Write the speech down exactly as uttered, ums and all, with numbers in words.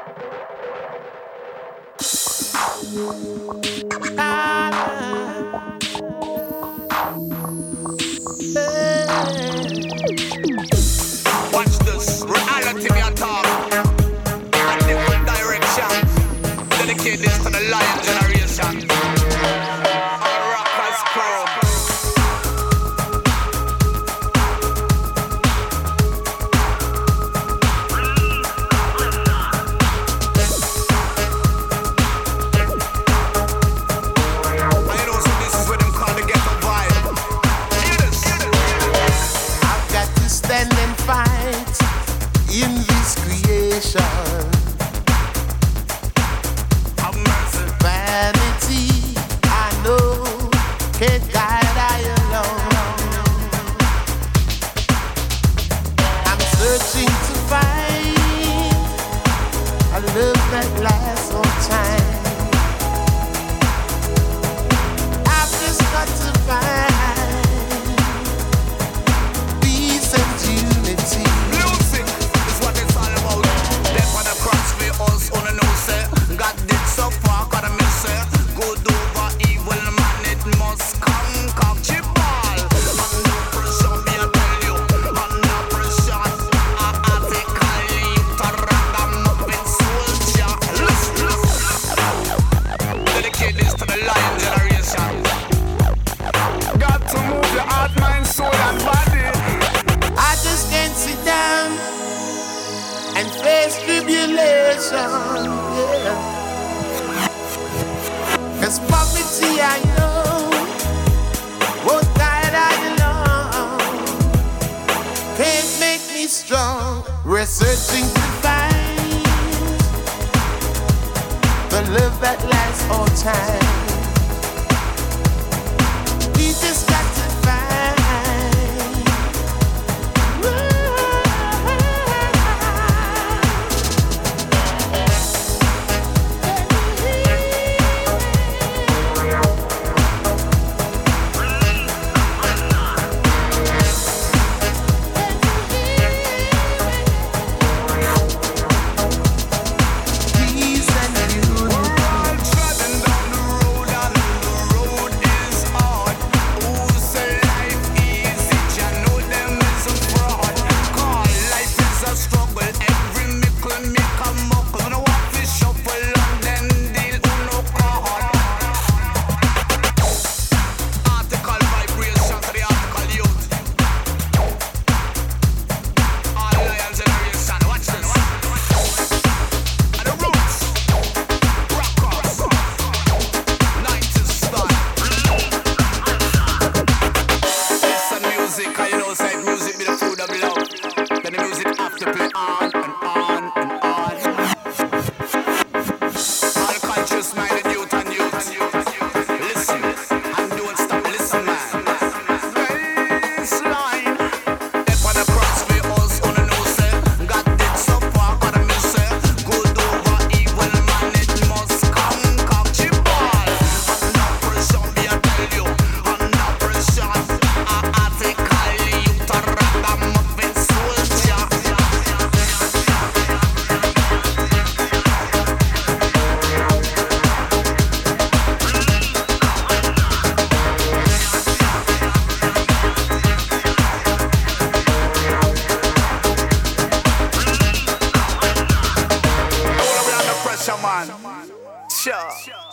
Watch this, reality me attack. And the one direction. Dedicate this to the lion generation. All rockers crew. I know, so this is what them call the ghetto vibe. Hear this. I've got to stand and fight in this creation. Have mercy. Vanity, I know, can't guide I alone. I'm searching to find a love that lasts all time. I've just got to find peace and unity. Music is what it's all about. Death on the cross for us on the nose. eh. God did so far, gotta miss it. Good over evil, man, it must conquer. Chibal. Under pressure, me I tell you. Under pressure, I article you to ragamuffin soldier. Listen, listen. Dedicate this to the lion generation. Got to move your heart, mind, soul, and body. I just can't sit down and face tribulation. Yeah. Cause poverty I know won't guide I alone. Can't make me strong. We're searching to find the love that lasts all time. We just got to find. Peace and unity. We're all treading down the road and the road is hard. Who say life easy? Ya know them is a fraud. Call life is a struggle. Every mickle make a muckle. No one fi shuffle and then deal who no card. Article vibration to the article youth. All lion generation. Watch this. And the roots. Rockers. nineties style. Listen music, and you know say music be the food of love. Then the music have to play on and on and on. All conscious minded youth and youth. Listen and don't stop, listen man. Baseline. Death on the cross for us on the nose. eh. God did so far, gotta miss it. Good over evil, man, it must conquer. Chibal. Under pressure, me I tell you. Under pressure, I article you to ragamuffin soldier. All the way under pressure, man. Sure.